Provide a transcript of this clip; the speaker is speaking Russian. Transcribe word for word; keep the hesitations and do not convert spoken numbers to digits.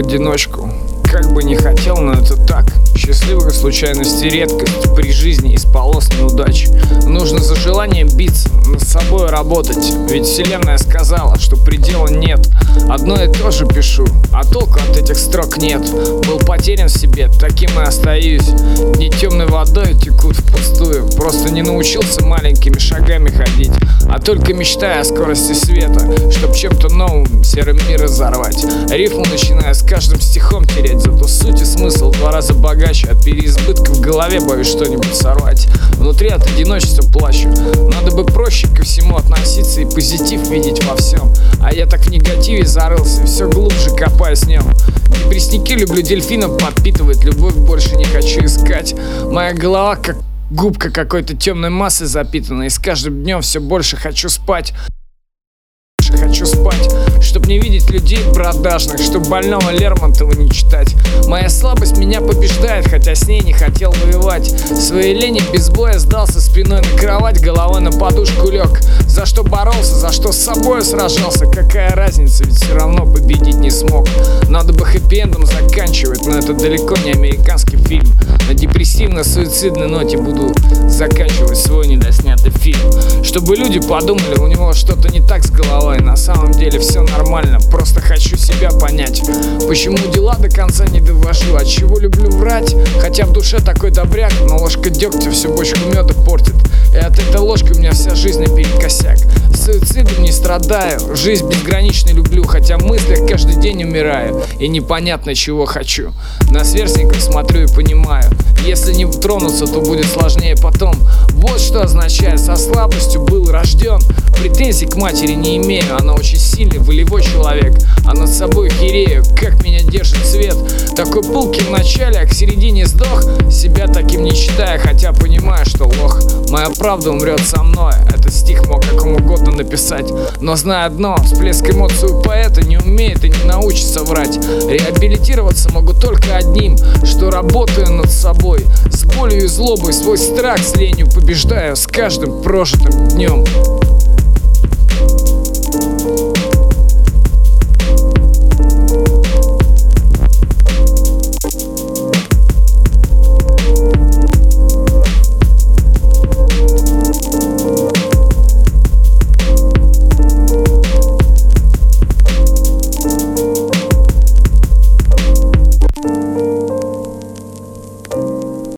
одиночку. Как бы не хотел, но это так. Счастливые случайности редкость при жизни из полос неудач. Нужно за желанием биться, над собой работать. Ведь вселенная сказала, что предела нет. Одно и то же пишу, а толку от этих строк нет. Был потерян в себе, таким и остаюсь. Дни темной водой текут впустую. Просто не научился маленькими шагами ходить, а только мечтая о скорости света, чтоб чем-то новым серый мир разорвать. Рифму начинаю с каждым стихом терять, зато суть и смысл в два раза богаче. От переизбытка в голове боюсь что-нибудь сорвать. Внутри от одиночества плачу. Надо бы проще ко всему относиться и позитив видеть во всем. А я так в негативе зарылся, все глубже копаюсь в нем. Депрессники люблю дельфинов подпитывать, любовь больше не хочу искать. Моя голова как губка какой-то темной массы запитана, и с каждым днем все больше хочу спать. Хочу спать, чтоб не видеть людей продажных, чтоб больного Лермонтова не читать. Моя слабость меня побеждает, хотя с ней не хотел воевать. Своей лени без боя сдался спиной на кровать, головой на подушку лег. За что боролся, за что с собой сражался, какая разница, ведь все равно победить не смог. Надо бы хэппи-эндом заканчивать, но это далеко не американский фильм. На депрессивно-суицидной ноте буду заканчивать свой недоснятый фильм. Чтобы люди подумали, у него что-то не так с головой. На самом деле все нормально, просто хочу себя понять. Почему дела до конца не довожу, от чего люблю врать. Хотя в душе такой добряк, но ложка дегтя всю бочку меда портит. И от этой ложки у меня вся жизнь наперекосяк. Суицидом не страдаю, жизнь безгранично люблю, хотя в мыслях каждый день умираю. И непонятно чего хочу. На сверстников смотрю и понимаю, если не тронуться, то будет сложнее потом. Вот что означает со слабостью был рожден. Претензий к матери не имею, она очень сильный, волевой человек. А над собой херею, как меня держит цвет. Такой пылкий в начале, а к середине сдох. Себя таким не считаю, хотя понимаю, что лох. Моя правда умрет со мной. Этот стих мог как угодно написать, но знаю одно: всплеск эмоций у поэта не умеет и не научится врать. Реабилитироваться могу только одним, что работаю над собой. С болью и злобой свой страх с ленью побеждаю с каждым прожитым днем.